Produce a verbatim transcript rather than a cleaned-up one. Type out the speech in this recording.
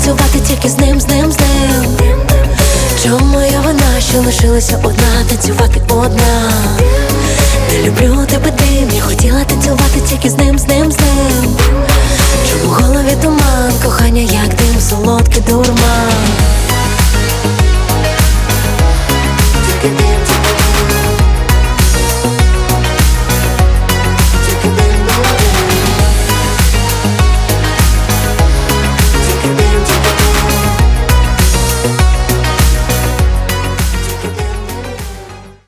танцювати тільки з ним, з ним, з ним. Чому я вона, що лишилася одна, танцювати одна? Не люблю тебе, дим, я хотіла танцювати тільки з ним, з ним, з ним. Чому в голові туман, кохання як дим, солодкий дурман?